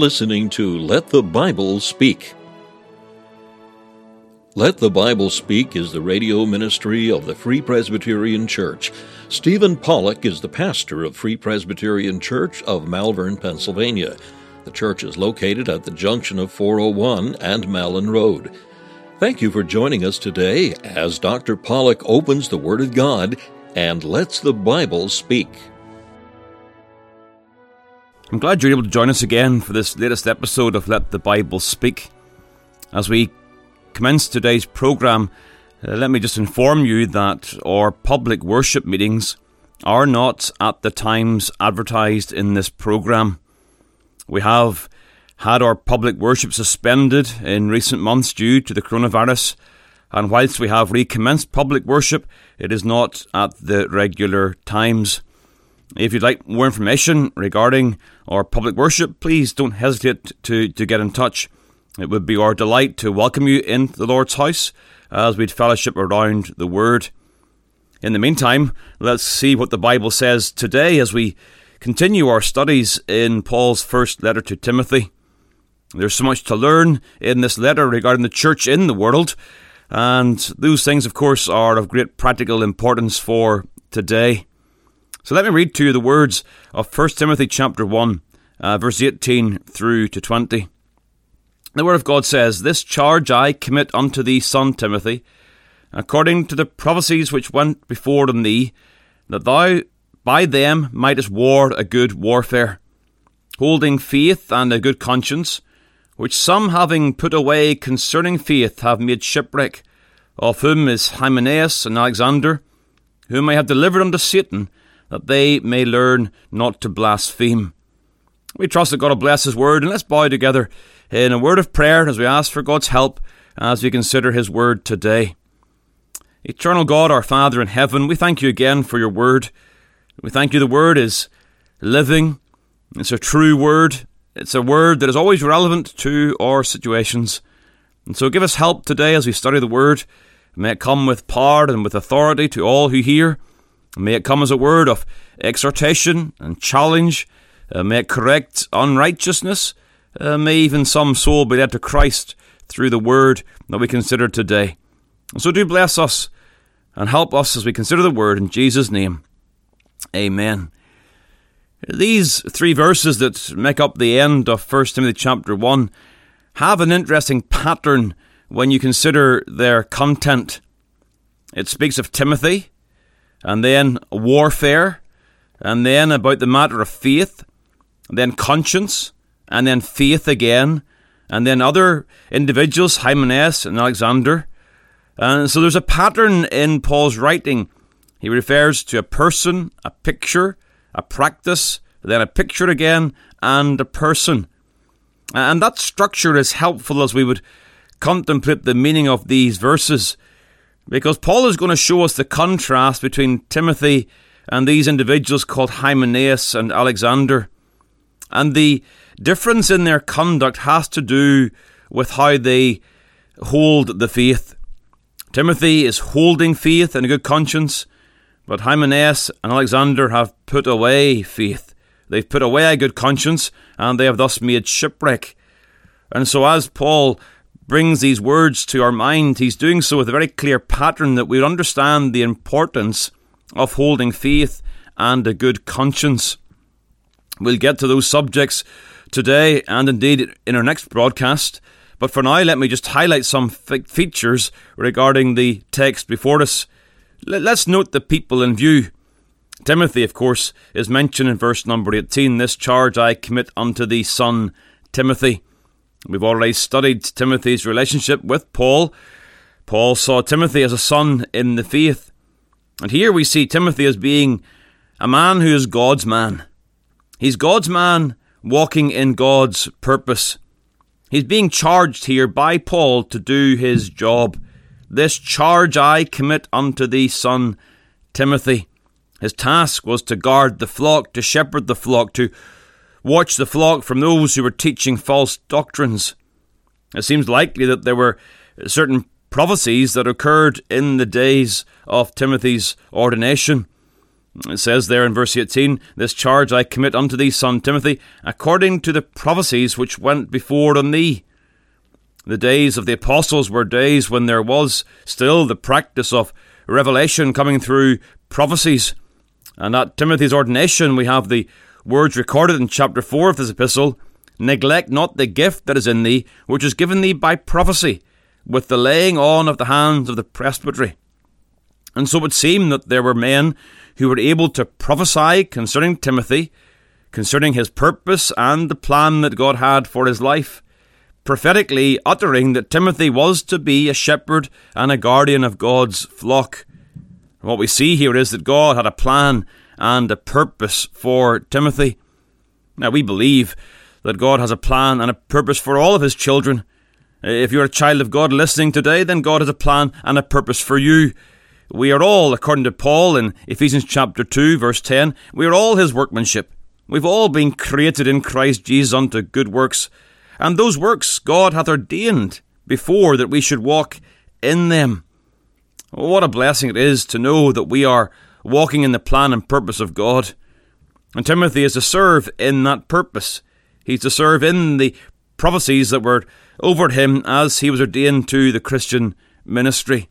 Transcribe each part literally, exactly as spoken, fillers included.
listening to Let the Bible Speak. Let the Bible Speak is the radio ministry of the Free Presbyterian Church. Stephen Pollock is the pastor of Free Presbyterian Church of Malvern, Pennsylvania. The church is located at the junction of four oh one and Malin Road. Thank you for joining us today as Doctor Pollock opens the Word of God and lets the Bible speak. I'm glad you're able to join us again for this latest episode of Let the Bible Speak. As we commence today's program, uh, let me just inform you that our public worship meetings are not at the times advertised in this program. We have had our public worship suspended in recent months due to the coronavirus, and whilst we have recommenced public worship, it is not at the regular times. If you'd like more information regarding our public worship, please don't hesitate to, to get in touch. It would be our delight to welcome you into the Lord's house as we'd fellowship around the Word. In the meantime, let's see what the Bible says today as we continue our studies in Paul's first letter to Timothy. There's so much to learn in this letter regarding the church in the world, and those things, of course, are of great practical importance for today. So let me read to you the words of First Timothy chapter one, uh, verse eighteen through to twenty. The word of God says, "This charge I commit unto thee, son Timothy, according to the prophecies which went before on thee, that thou by them mightest war a good warfare, holding faith and a good conscience, which some having put away concerning faith have made shipwreck, of whom is Hymenaeus and Alexander, whom I have delivered unto Satan, that they may learn not to blaspheme." We trust that God will bless His word, and let's bow together in a word of prayer as we ask for God's help as we consider His word today. Eternal God, our Father in heaven, we thank you again for your word. We thank you the word is living. It's a true word. It's a word that is always relevant to our situations. And so give us help today as we study the word. May it come with power and with authority to all who hear. May it come as a word of exhortation and challenge. Uh, may it correct unrighteousness. Uh, may even some soul be led to Christ through the word that we consider today. And so do bless us and help us as we consider the word in Jesus' name. Amen. These three verses that make up the end of First Timothy chapter one have an interesting pattern when you consider their content. It speaks of Timothy, and then warfare, and then about the matter of faith, and then conscience, and then faith again, and then other individuals, Hymenaeus and Alexander. And so there's a pattern in Paul's writing. He refers to a person, a picture, a practice, then a picture again, and a person. And that structure is helpful as we would contemplate the meaning of these verses, because Paul is going to show us the contrast between Timothy and these individuals called Hymenaeus and Alexander. And the difference in their conduct has to do with how they hold the faith. Timothy is holding faith and a good conscience, but Hymenaeus and Alexander have put away faith. They've put away a good conscience, and they have thus made shipwreck. And so as Paul brings these words to our mind, he's doing so with a very clear pattern that we understand the importance of holding faith and a good conscience. We'll get to those subjects today and indeed in our next broadcast. But for now, let me just highlight some f- features regarding the text before us. L- let's note the people in view. Timothy, of course, is mentioned in verse number eighteen. "This charge I commit unto thee, son Timothy." We've already studied Timothy's relationship with Paul. Paul saw Timothy as a son in the faith. And here we see Timothy as being a man who is God's man. He's God's man walking in God's purpose. He's being charged here by Paul to do his job. "This charge I commit unto thee, son Timothy." His task was to guard the flock, to shepherd the flock, to watch the flock from those who were teaching false doctrines. It seems likely that there were certain prophecies that occurred in the days of Timothy's ordination. It says there in verse eighteen, "This charge I commit unto thee, son Timothy, according to the prophecies which went before on thee." The days of the apostles were days when there was still the practice of revelation coming through prophecies. And at Timothy's ordination we have the words recorded in chapter four of this epistle, "Neglect not the gift that is in thee, which is given thee by prophecy, with the laying on of the hands of the presbytery." And so it would seem that there were men who were able to prophesy concerning Timothy, concerning his purpose and the plan that God had for his life, prophetically uttering that Timothy was to be a shepherd and a guardian of God's flock. And what we see here is that God had a plan and a purpose for Timothy. Now, we believe that God has a plan and a purpose for all of his children. If you're a child of God listening today, then God has a plan and a purpose for you. We are all, according to Paul in Ephesians chapter two, verse ten, we are all his workmanship. We've all been created in Christ Jesus unto good works, and those works God hath ordained before that we should walk in them. What a blessing it is to know that we are walking in the plan and purpose of God. And Timothy is to serve in that purpose. He's to serve in the prophecies that were over him as he was ordained to the Christian ministry.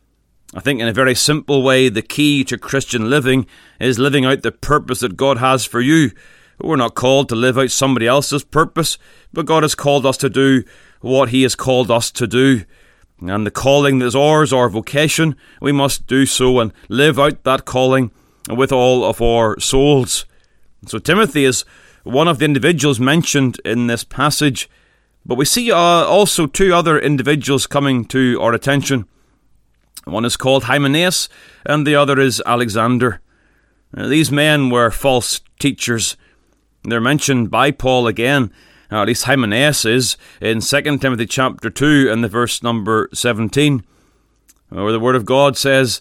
I think in a very simple way, the key to Christian living is living out the purpose that God has for you. We're not called to live out somebody else's purpose, but God has called us to do what he has called us to do. And the calling that is ours, our vocation, we must do so and live out that calling with all of our souls. So Timothy is one of the individuals mentioned in this passage, but we see uh, also two other individuals coming to our attention. One is called Hymenaeus, and the other is Alexander. Now, these men were false teachers. They're mentioned by Paul again, or at least Hymenaeus is, in Second Timothy chapter two and the verse number seventeen, where the word of God says,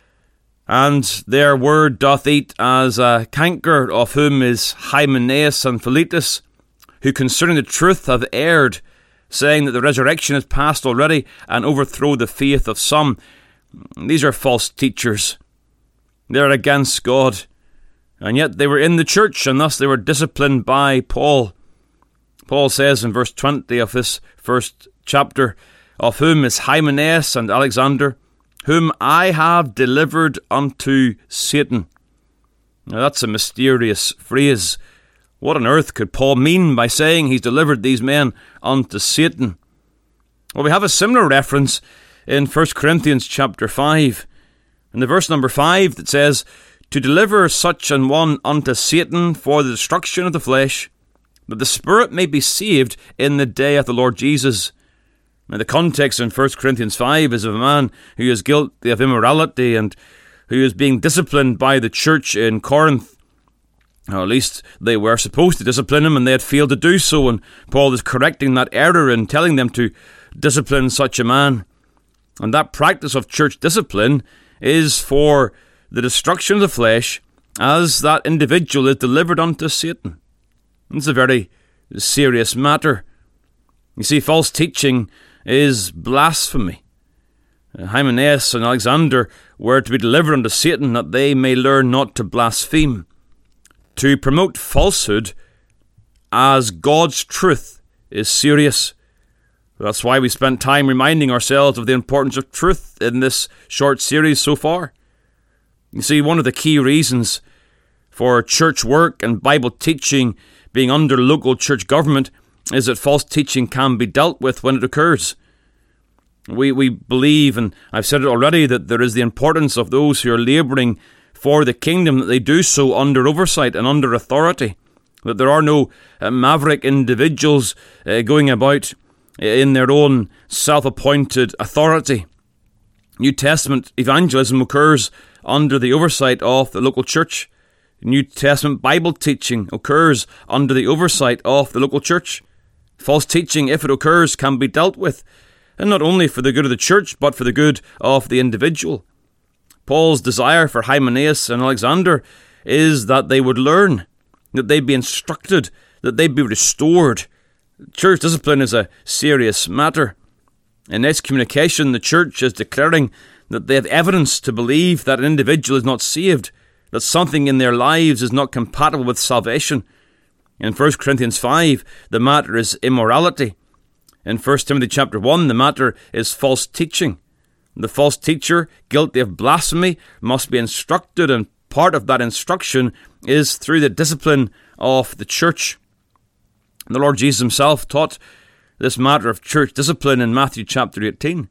"And their word doth eat as a canker, of whom is Hymenaeus and Philetus, who concerning the truth have erred, saying that the resurrection is past already, and overthrow the faith of some." These are false teachers. They're against God. And yet they were in the church, and thus they were disciplined by Paul. Paul says in verse twenty of this first chapter, "Of whom is Hymenaeus and Alexander, whom I have delivered unto Satan." Now that's a mysterious phrase. What on earth could Paul mean by saying he's delivered these men unto Satan? Well, we have a similar reference in First Corinthians chapter five. In the verse number five that says, "To deliver such an one unto Satan for the destruction of the flesh, that the spirit may be saved in the day of the Lord Jesus." Now the context in First Corinthians five is of a man who is guilty of immorality and who is being disciplined by the church in Corinth. Or at least they were supposed to discipline him, and they had failed to do so, and Paul is correcting that error and telling them to discipline such a man. And that practice of church discipline is for the destruction of the flesh as that individual is delivered unto Satan. It's a very serious matter. You see, false teaching is blasphemy. Hymenaeus and Alexander were to be delivered unto Satan that they may learn not to blaspheme. To promote falsehood as God's truth is serious. That's why we spent time reminding ourselves of the importance of truth in this short series so far. You see, one of the key reasons for church work and Bible teaching being under local church government is that false teaching can be dealt with when it occurs. We we believe, and I've said it already, that there is the importance of those who are labouring for the kingdom, that they do so under oversight and under authority, that there are no uh, maverick individuals uh, going about in their own self-appointed authority. New Testament evangelism occurs under the oversight of the local church. New Testament Bible teaching occurs under the oversight of the local church. False teaching, if it occurs, can be dealt with, and not only for the good of the church, but for the good of the individual. Paul's desire for Hymenaeus and Alexander is that they would learn, that they'd be instructed, that they'd be restored. Church discipline is a serious matter. In excommunication, the church is declaring that they have evidence to believe that an individual is not saved, that something in their lives is not compatible with salvation. In First Corinthians five, the matter is immorality. In First Timothy chapter one, the matter is false teaching. The false teacher, guilty of blasphemy, must be instructed, and part of that instruction is through the discipline of the church. And the Lord Jesus himself taught this matter of church discipline in Matthew chapter eighteen,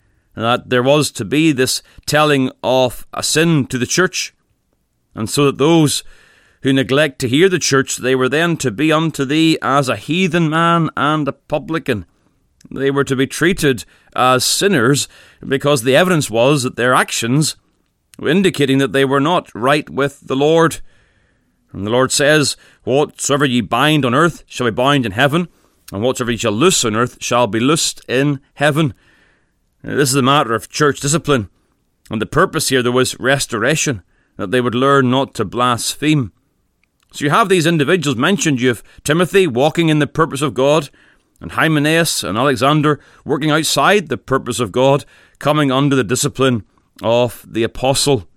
that there was to be this telling of a sin to the church, and so that those who neglect to hear the church, they were then to be unto thee as a heathen man and a publican. They were to be treated as sinners because the evidence was that their actions were indicating that they were not right with the Lord. And the Lord says, whatsoever ye bind on earth shall be bound in heaven, and whatsoever ye shall loose on earth shall be loosed in heaven. Now, this is a matter of church discipline, and the purpose here there was restoration, that they would learn not to blaspheme. So you have these individuals mentioned. You have Timothy walking in the purpose of God, and Hymenaeus and Alexander working outside the purpose of God, coming under the discipline of the apostle.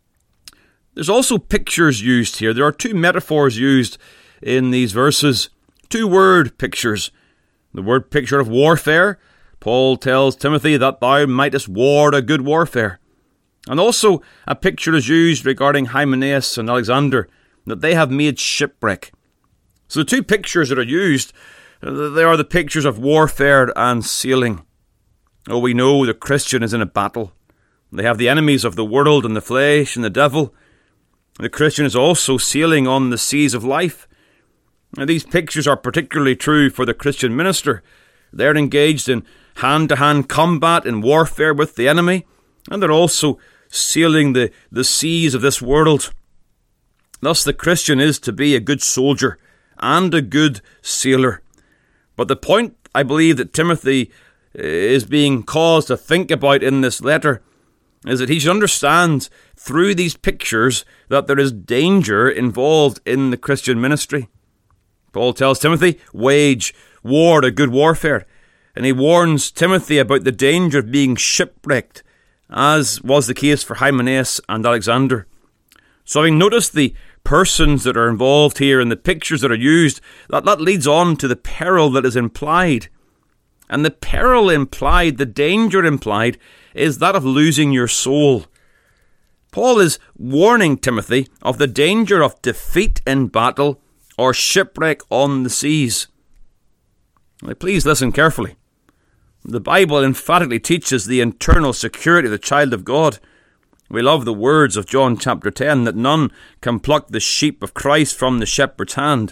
There's also pictures used here. There are two metaphors used in these verses, two word pictures. The word picture of warfare. Paul tells Timothy that thou mightest war a good warfare. And also a picture is used regarding Hymenaeus and Alexander, that they have made shipwreck. So the two pictures that are used, they are the pictures of warfare and sailing. Oh, we know the Christian is in a battle. They have the enemies of the world and the flesh and the devil. The Christian is also sailing on the seas of life. Now, these pictures are particularly true for the Christian minister. They're engaged in hand-to-hand combat and warfare with the enemy, and they're also sailing the, the seas of this world. Thus, the Christian is to be a good soldier and a good sailor. But the point, I believe, that Timothy is being caused to think about in this letter is that he should understand through these pictures that there is danger involved in the Christian ministry. Paul tells Timothy, wage war a good warfare. And he warns Timothy about the danger of being shipwrecked, as was the case for Hymenaeus and Alexander. So having noticed the persons that are involved here and the pictures that are used, that, that leads on to the peril that is implied. And the peril implied, the danger implied, is that of losing your soul. Paul is warning Timothy of the danger of defeat in battle or shipwreck on the seas. Now, please listen carefully. The Bible emphatically teaches the internal security of the child of God. We love the words of John chapter ten, that none can pluck the sheep of Christ from the shepherd's hand.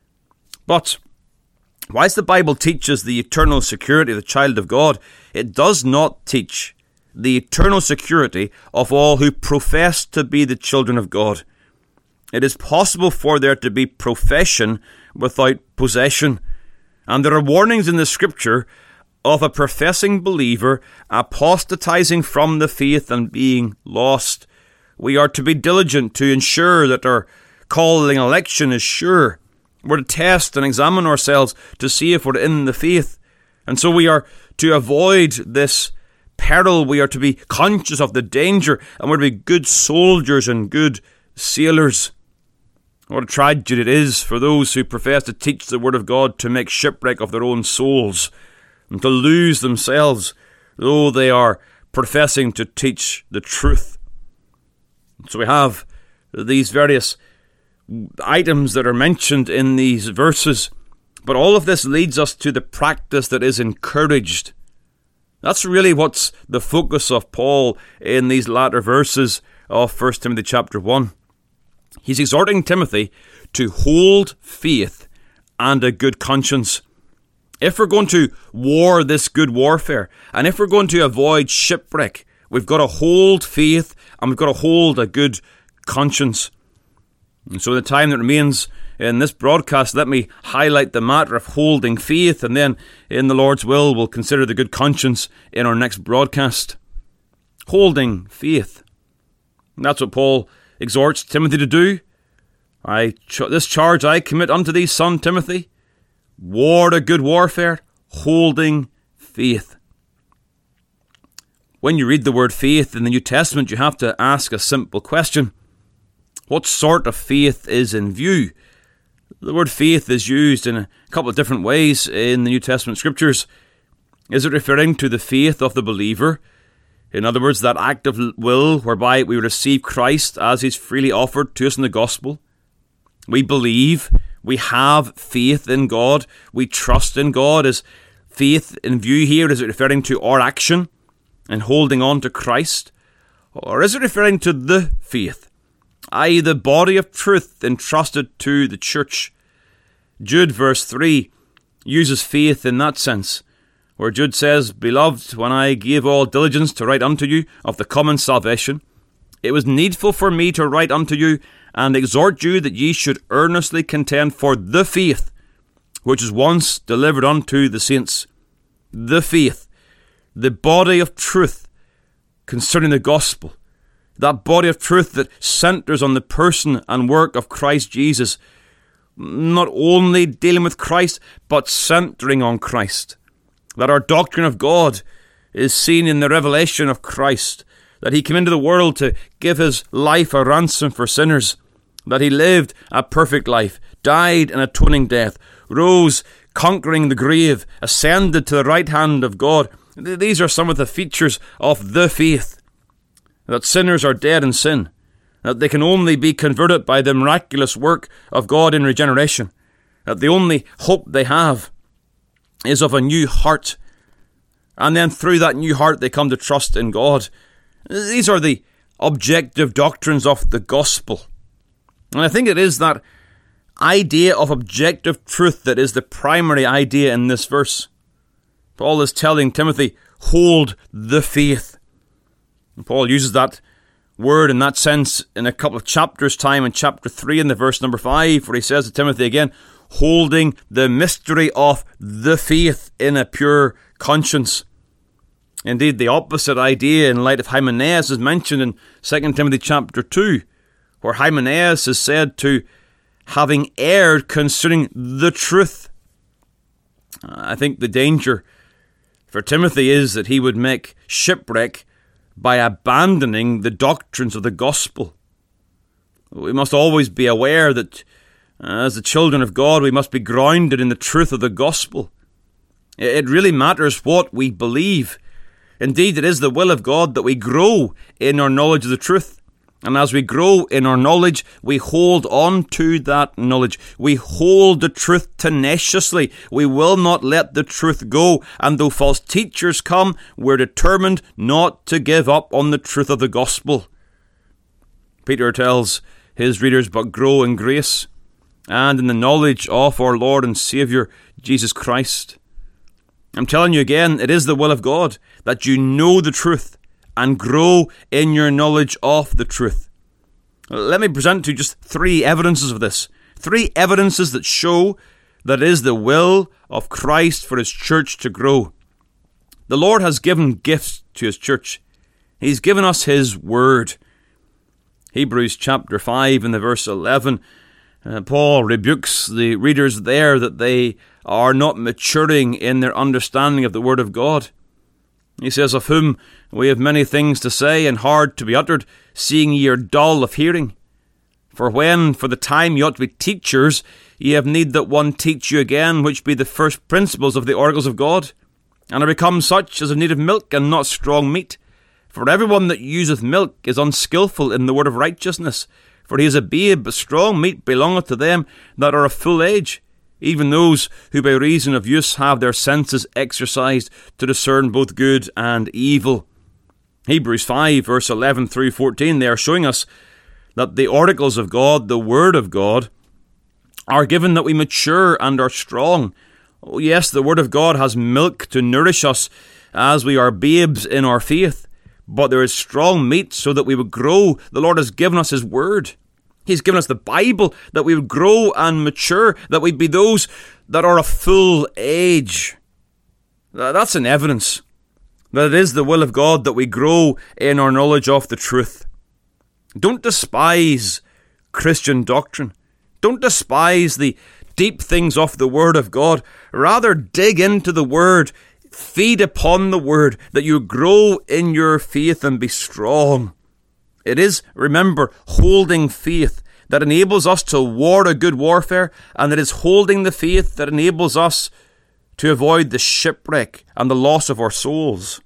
But whilst the Bible teaches the eternal security of the child of God, it does not teach the eternal security of all who profess to be the children of God. It is possible for there to be profession without possession. And there are warnings in the Scripture of a professing believer apostatizing from the faith and being lost. We are to be diligent to ensure that our calling and election is sure. We're to test and examine ourselves to see if we're in the faith. And so we are to avoid this peril. We are to be conscious of the danger, and we're to be good soldiers and good sailors. What a tragedy it is for those who profess to teach the Word of God to make shipwreck of their own souls and to lose themselves, though they are professing to teach the truth. So we have these various items that are mentioned in these verses, but all of this leads us to the practice that is encouraged. That's really what's the focus of Paul in these latter verses of First Timothy chapter one. He's exhorting Timothy to hold faith and a good conscience. If we're going to war this good warfare, and if we're going to avoid shipwreck, we've got to hold faith and we've got to hold a good conscience. And so in the time that remains in this broadcast, let me highlight the matter of holding faith, and then in the Lord's will we'll consider the good conscience in our next broadcast. Holding faith. And that's what Paul exhorts Timothy to do. I ch- this charge I commit unto thee, son Timothy, war a good warfare, holding faith. When you read the word faith in the New Testament, you have to ask a simple question. What sort of faith is in view? The word faith is used in a couple of different ways in the New Testament scriptures. Is it referring to the faith of the believer? In other words, that act of will whereby we receive Christ as he's freely offered to us in the gospel. We believe, we have faith in God, we trust in God. Is faith in view here? Is it referring to our action and holding on to Christ? Or is it referring to the faith, that is the body of truth entrusted to the church? Jude verse three uses faith in that sense, where Jude says, Beloved, when I gave all diligence to write unto you of the common salvation, it was needful for me to write unto you and exhort you that ye should earnestly contend for the faith which was once delivered unto the saints. The faith, the body of truth concerning the gospel, that body of truth that centres on the person and work of Christ Jesus, not only dealing with Christ, but centering on Christ. That our doctrine of God is seen in the revelation of Christ, that he came into the world to give his life a ransom for sinners, that he lived a perfect life, died an atoning death, rose conquering the grave, ascended to the right hand of God. These are some of the features of the faith, that sinners are dead in sin, that they can only be converted by the miraculous work of God in regeneration, that the only hope they have is of a new heart, and then through that new heart they come to trust in God. These are the objective doctrines of the gospel. And I think it is that idea of objective truth that is the primary idea in this verse. Paul is telling Timothy, hold the faith. And Paul uses that word in that sense in a couple of chapters' time, in chapter three in the verse number five, where he says to Timothy again, holding the mystery of the faith in a pure conscience. Indeed, the opposite idea in light of Hymenaeus is mentioned in Second Timothy chapter two, where Hymenaeus is said to having erred concerning the truth. I think the danger for Timothy is that he would make shipwreck by abandoning the doctrines of the gospel. We must always be aware that as the children of God, we must be grounded in the truth of the gospel. It really matters what we believe. Indeed, it is the will of God that we grow in our knowledge of the truth. And as we grow in our knowledge, we hold on to that knowledge. We hold the truth tenaciously. We will not let the truth go. And though false teachers come, we're determined not to give up on the truth of the gospel. Peter tells his readers, but grow in grace and in the knowledge of our Lord and Saviour, Jesus Christ. I'm telling you again, it is the will of God that you know the truth and grow in your knowledge of the truth. Let me present to you just three evidences of this. Three evidences that show that it is the will of Christ for his church to grow. The Lord has given gifts to his church. He's given us his word. Hebrews chapter five and the verse eleven, uh, Paul rebukes the readers there that they are not maturing in their understanding of the word of God. He says, of whom we have many things to say and hard to be uttered, seeing ye are dull of hearing. For when for the time ye ought to be teachers, ye have need that one teach you again, which be the first principles of the oracles of God, and are become such as have need of milk and not strong meat. For everyone that useth milk is unskilful in the word of righteousness, for he is a babe, but strong meat belongeth to them that are of full age, even those who by reason of use have their senses exercised to discern both good and evil. Hebrews five, verse eleven through fourteen, they are showing us that the oracles of God, the word of God, are given that we mature and are strong. Oh yes, the word of God has milk to nourish us as we are babes in our faith, but there is strong meat so that we would grow. The Lord has given us his word. He's given us the Bible that we would grow and mature, that we'd be those that are of full age. That's an evidence that it is the will of God that we grow in our knowledge of the truth. Don't despise Christian doctrine. Don't despise the deep things of the Word of God. Rather, dig into the Word. Feed upon the Word, that you grow in your faith and be strong. It is, remember, holding faith that enables us to war a good warfare, and it is holding the faith that enables us to avoid the shipwreck and the loss of our souls.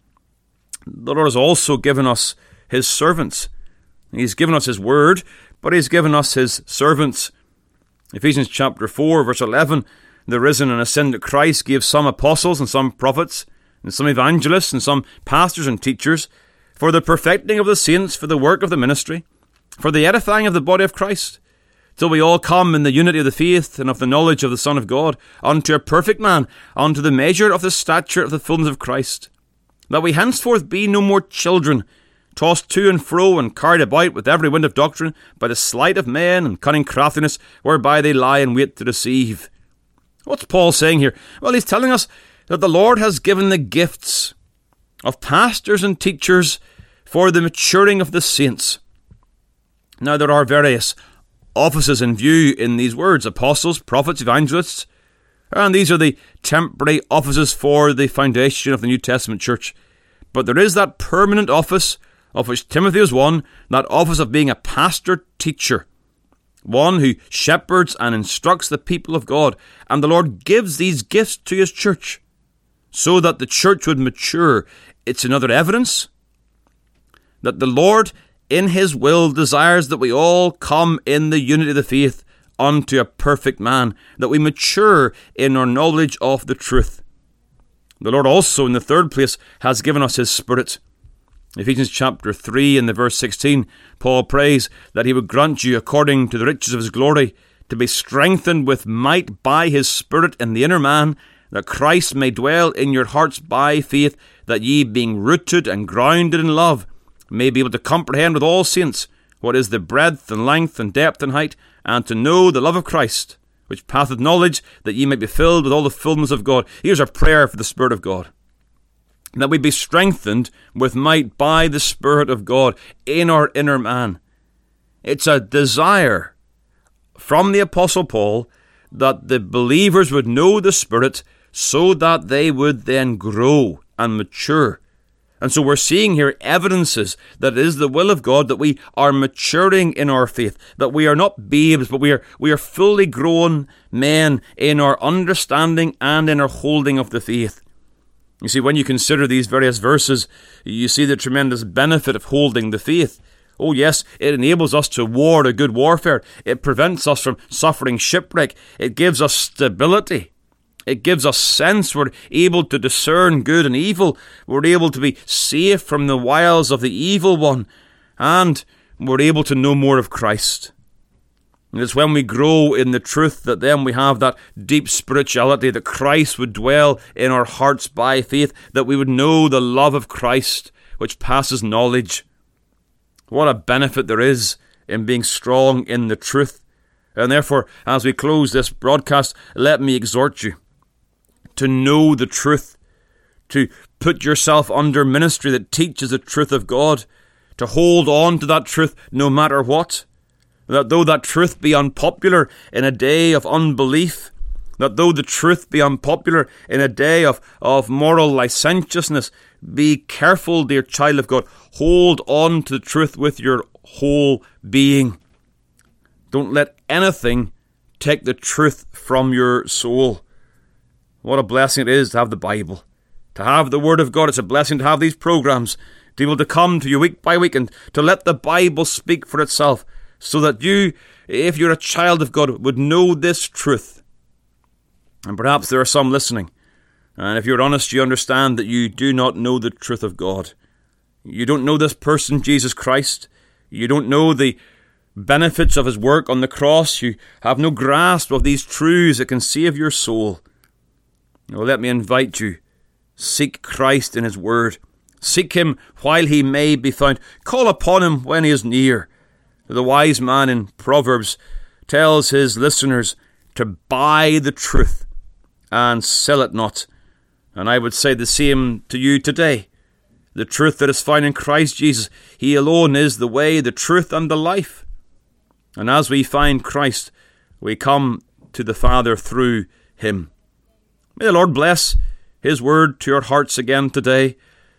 The Lord has also given us his servants. He's given us his word, but he's given us his servants. Ephesians chapter four, verse eleven, the risen and ascended Christ gave some apostles and some prophets, and some evangelists and some pastors and teachers, for the perfecting of the saints, for the work of the ministry, for the edifying of the body of Christ, till we all come in the unity of the faith and of the knowledge of the Son of God, unto a perfect man, unto the measure of the stature of the fullness of Christ, that we henceforth be no more children, tossed to and fro and carried about with every wind of doctrine, by the sleight of men and cunning craftiness, whereby they lie in wait to deceive. What's Paul saying here? Well, he's telling us that the Lord has given the gifts of pastors and teachers for the maturing of the saints. Now, there are various offices in view in these words: apostles, prophets, evangelists, and these are the temporary offices for the foundation of the New Testament church. But there is that permanent office of which Timothy is one, that office of being a pastor-teacher, one who shepherds and instructs the people of God. And the Lord gives these gifts to his church so that the church would mature. It's another evidence that the Lord, in his will, desires that we all come in the unity of the faith unto a perfect man, that we mature in our knowledge of the truth. The Lord also, in the third place, has given us his Spirit. Ephesians chapter three and the verse sixteen, Paul prays that he would grant you, according to the riches of his glory, to be strengthened with might by his Spirit in the inner man, that Christ may dwell in your hearts by faith, that ye, being rooted and grounded in love, may be able to comprehend with all saints what is the breadth and length and depth and height, and to know the love of Christ, which passeth knowledge, that ye may be filled with all the fullness of God. Here's our prayer for the Spirit of God: that we be strengthened with might by the Spirit of God in our inner man. It's a desire from the Apostle Paul that the believers would know the Spirit so that they would then grow and mature. And so we're seeing here evidences that it is the will of God that we are maturing in our faith, that we are not babes, but we are we are fully grown men in our understanding and in our holding of the faith. You see, when you consider these various verses, you see the tremendous benefit of holding the faith. Oh yes, it enables us to war a good warfare. It prevents us from suffering shipwreck. It gives us stability. It gives us sense. We're able to discern good and evil. We're able to be safe from the wiles of the evil one. And we're able to know more of Christ. And it's when we grow in the truth that then we have that deep spirituality, that Christ would dwell in our hearts by faith, that we would know the love of Christ, which passes knowledge. What a benefit there is in being strong in the truth. And therefore, as we close this broadcast, let me exhort you to know the truth, to put yourself under ministry that teaches the truth of God, to hold on to that truth no matter what. That though that truth be unpopular in a day of unbelief, that though the truth be unpopular in a day of, of moral licentiousness, be careful, dear child of God. Hold on to the truth with your whole being. Don't let anything take the truth from your soul. What a blessing it is to have the Bible, to have the Word of God. It's a blessing to have these programs, to be able to come to you week by week and to let the Bible speak for itself, so that you, if you're a child of God, would know this truth. And perhaps there are some listening, and if you're honest, you understand that you do not know the truth of God. You don't know this person, Jesus Christ. You don't know the benefits of his work on the cross. You have no grasp of these truths that can save your soul. Well, let me invite you. Seek Christ in his word. Seek him while he may be found. Call upon him when he is near. The wise man in Proverbs tells his listeners to buy the truth and sell it not. And I would say the same to you today. The truth that is found in Christ Jesus. He alone is the way, the truth, and the life. And as we find Christ, we come to the Father through him. May the Lord bless his word to your hearts again today.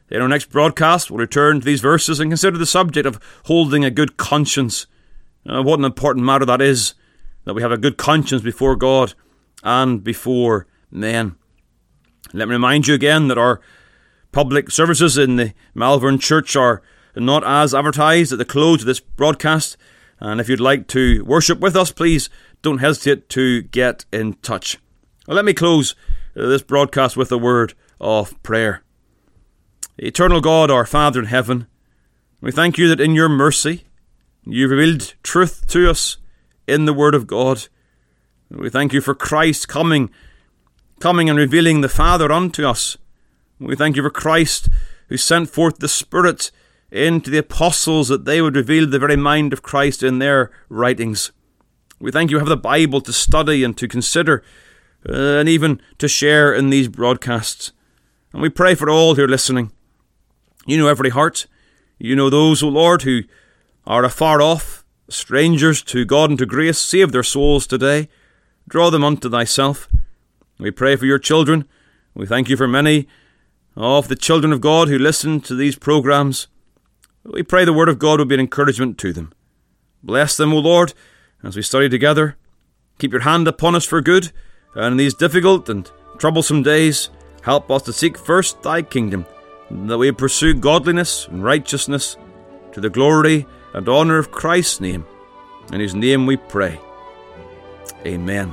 In our next broadcast, we'll return to these verses and consider the subject of holding a good conscience. Uh, what an important matter that is, that we have a good conscience before God and before men. Let me remind you again that our public services in the Malvern Church are not as advertised at the close of this broadcast. And if you'd like to worship with us, please don't hesitate to get in touch. Well, let me close this broadcast with a word of prayer. Eternal God, our Father in heaven, we thank you that in your mercy you've revealed truth to us in the Word of God. We thank you for Christ coming, coming and revealing the Father unto us. We thank you for Christ who sent forth the Spirit into the apostles that they would reveal the very mind of Christ in their writings. We thank you have the Bible to study and to consider uh, and even to share in these broadcasts. And we pray for all who are listening. You know every heart. You know those, O Lord, who are afar off, strangers to God and to grace. Save their souls today. Draw them unto thyself. We pray for your children. We thank you for many of the children of God who listen to these programs. We pray the word of God will be an encouragement to them. Bless them, O Lord, as we study together. Keep your hand upon us for good, and in these difficult and troublesome days, help us to seek first thy kingdom, that we pursue godliness and righteousness to the glory and honour of Christ's name. In his name we pray. Amen.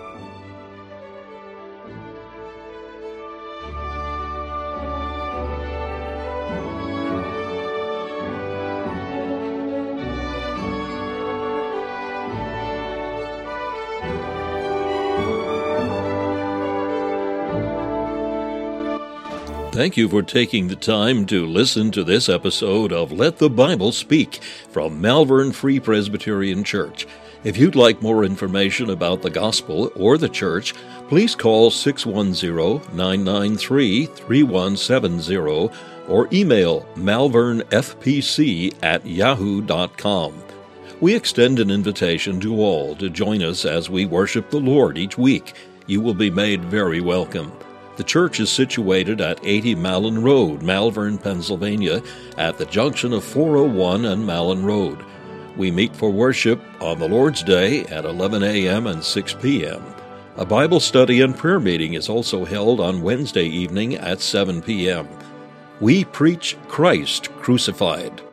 Thank you for taking the time to listen to this episode of Let the Bible Speak from Malvern Free Presbyterian Church. If you'd like more information about the gospel or the church, please call six one zero, nine nine three, three one seven zero or email malvernfpc at yahoo dot com. We extend an invitation to all to join us as we worship the Lord each week. You will be made very welcome. The church is situated at eighty Malin Road, Malvern, Pennsylvania, at the junction of four oh one and Malin Road. We meet for worship on the Lord's Day at eleven a.m. and six p.m. A Bible study and prayer meeting is also held on Wednesday evening at seven p.m. We preach Christ crucified.